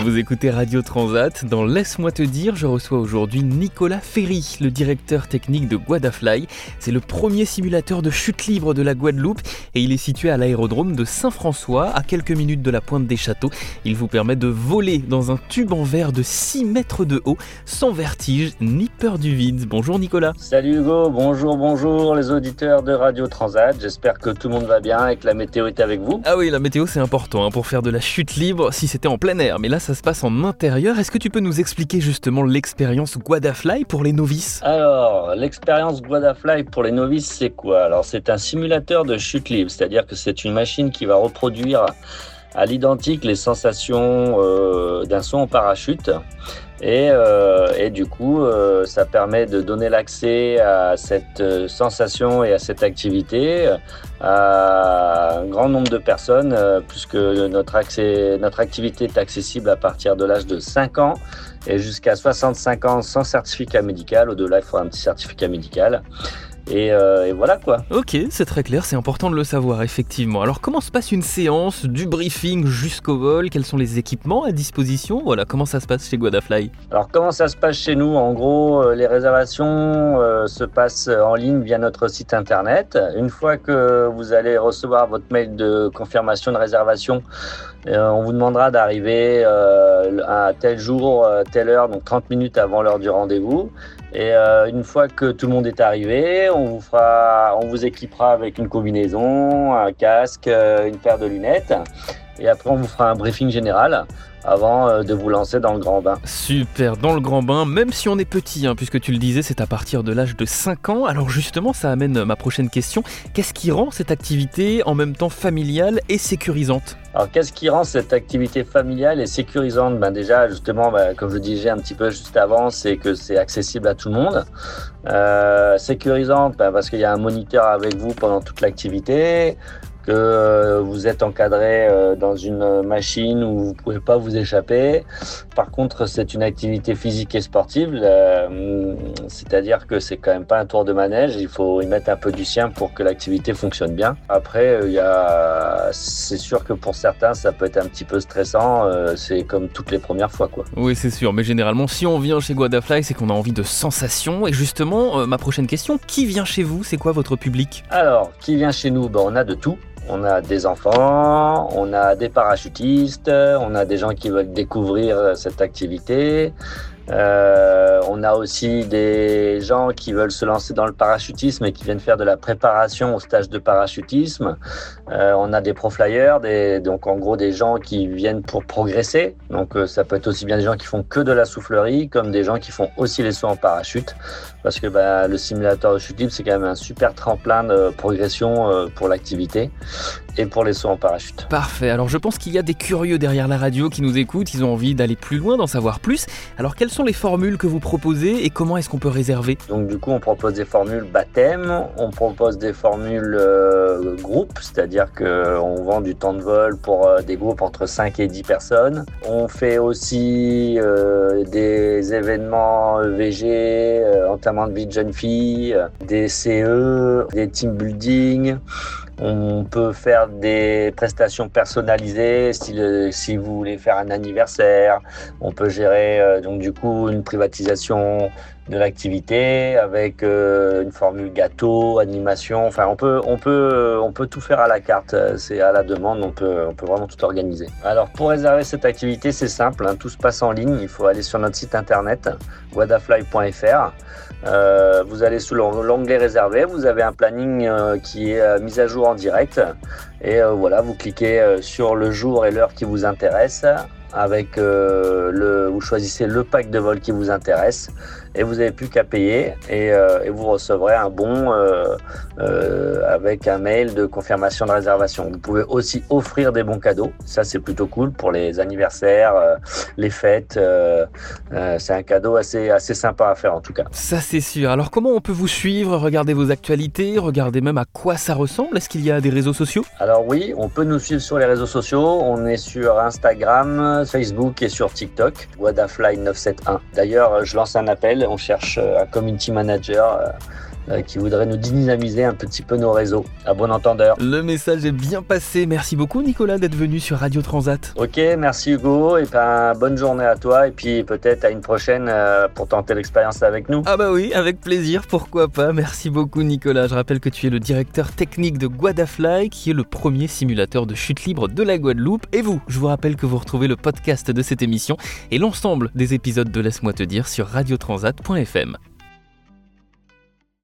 Vous écoutez Radio Transat. Dans Laisse-moi te dire, je reçois aujourd'hui Nicolas Ferry, le directeur technique de Guadafly. C'est le premier simulateur de chute libre de la Guadeloupe et il est situé à l'aérodrome de Saint-François, à quelques minutes de la pointe des châteaux. Il vous permet de voler dans un tube en verre de 6 mètres de haut, sans vertige ni peur du vide. Bonjour Nicolas. Salut Hugo, bonjour les auditeurs de Radio Transat. J'espère que tout le monde va bien et que la météo est avec vous. Ah oui, la météo c'est important pour faire de la chute libre si c'était en plein air. Mais là ça se passe en intérieur. Est-ce que tu peux nous expliquer justement l'expérience Guadafly pour les novices ? Alors, l'expérience Guadafly pour les novices c'est quoi ? Alors c'est un simulateur de chute libre, c'est-à-dire que c'est une machine qui va reproduire à l'identique les sensations d'un saut en parachute. Et du coup, ça permet de donner l'accès à cette sensation et à cette activité à un grand nombre de personnes, puisque notre activité est accessible à partir de l'âge de 5 ans et jusqu'à 65 ans sans certificat médical. Au-delà, il faut un petit certificat médical. Et voilà quoi. Ok, c'est très clair, c'est important de le savoir effectivement. Alors comment se passe une séance, du briefing jusqu'au vol ? Quels sont les équipements à disposition ? Voilà, comment ça se passe chez Guadafly ? Alors comment ça se passe chez nous ? En gros, les réservations se passent en ligne via notre site internet. Une fois que vous allez recevoir votre mail de confirmation de réservation, on vous demandera d'arriver à tel jour, telle heure, donc 30 minutes avant l'heure du rendez-vous. Et une fois que tout le monde est arrivé, on vous équipera avec une combinaison, un casque, une paire de lunettes. Et après, on vous fera un briefing général avant de vous lancer dans le grand bain. Super, dans le grand bain, même si on est petit, puisque tu le disais, c'est à partir de l'âge de 5 ans. Alors justement, ça amène ma prochaine question. Qu'est-ce qui rend cette activité en même temps familiale et sécurisante ? Alors, qu'est-ce qui rend cette activité familiale et sécurisante ? Déjà, justement, comme je disais un petit peu juste avant, c'est que c'est accessible à tout le monde. Sécurisante, parce qu'il y a un moniteur avec vous pendant toute l'activité, que vous êtes encadré dans une machine où vous ne pouvez pas vous échapper. Par contre, c'est une activité physique et sportive, c'est-à-dire que c'est quand même pas un tour de manège, il faut y mettre un peu du sien pour que l'activité fonctionne bien. Après, c'est sûr que pour certains, ça peut être un petit peu stressant, c'est comme toutes les premières fois, quoi. Oui, c'est sûr, mais généralement, si on vient chez Guadafly, c'est qu'on a envie de sensations. Et justement, ma prochaine question, qui vient chez vous ? C'est quoi votre public ? Alors, qui vient chez nous ? On a de tout. On a des enfants, on a des parachutistes, on a des gens qui veulent découvrir cette activité. On a aussi des gens qui veulent se lancer dans le parachutisme et qui viennent faire de la préparation au stage de parachutisme. On a des pro-flyers, donc en gros des gens qui viennent pour progresser. Donc ça peut être aussi bien des gens qui font que de la soufflerie, comme des gens qui font aussi les sauts en parachute. Parce que le simulateur de chute libre, c'est quand même un super tremplin de progression pour l'activité et pour les sauts en parachute. Parfait, alors je pense qu'il y a des curieux derrière la radio qui nous écoutent, ils ont envie d'aller plus loin, d'en savoir plus. Alors quelles sont les formules que vous proposez et comment est-ce qu'on peut réserver ? Donc du coup on propose des formules baptême, on propose des formules groupe, c'est-à-dire qu'on vend du temps de vol pour des groupes entre 5 et 10 personnes. On fait aussi des événements EVG, entamement de vie de jeune fille, des CE, des team building. On peut faire des prestations personnalisées si vous voulez faire un anniversaire. On peut gérer donc du coup une privatisation de l'activité avec une formule gâteau, animation. Enfin, on peut tout faire à la carte. C'est à la demande. On peut vraiment tout organiser. Alors pour réserver cette activité, c'est simple. Tout se passe en ligne. Il faut aller sur notre site internet guadafly.fr. Vous allez sous l'onglet réservé. Vous avez un planning qui est mis à jour en direct. Et voilà, vous cliquez sur le jour et l'heure qui vous intéresse. Vous choisissez le pack de vol qui vous intéresse et vous n'avez plus qu'à payer et vous recevrez un bon avec un mail de confirmation de réservation. Vous pouvez aussi offrir des bons cadeaux, ça c'est plutôt cool pour les anniversaires, les fêtes, c'est un cadeau assez sympa à faire en tout cas. Ça c'est sûr. Alors comment on peut vous suivre, regarder vos actualités, regarder même à quoi ça ressemble ? Est-ce qu'il y a des réseaux sociaux ? Alors oui, on peut nous suivre sur les réseaux sociaux, on est sur Instagram, Facebook et sur TikTok, Guadafly 971. D'ailleurs, je lance un appel, on cherche un community manager qui voudraient nous dynamiser un petit peu nos réseaux. À bon entendeur. Le message est bien passé. Merci beaucoup Nicolas d'être venu sur Radio Transat. Ok, merci Hugo, et bonne journée à toi, et puis peut-être à une prochaine pour tenter l'expérience avec nous. Ah bah oui, avec plaisir, pourquoi pas. Merci beaucoup Nicolas. Je rappelle que tu es le directeur technique de GuadaFly, qui est le premier simulateur de chute libre de la Guadeloupe. Et vous, je vous rappelle que vous retrouvez le podcast de cette émission et l'ensemble des épisodes de Laisse-moi te dire sur radiotransat.fm.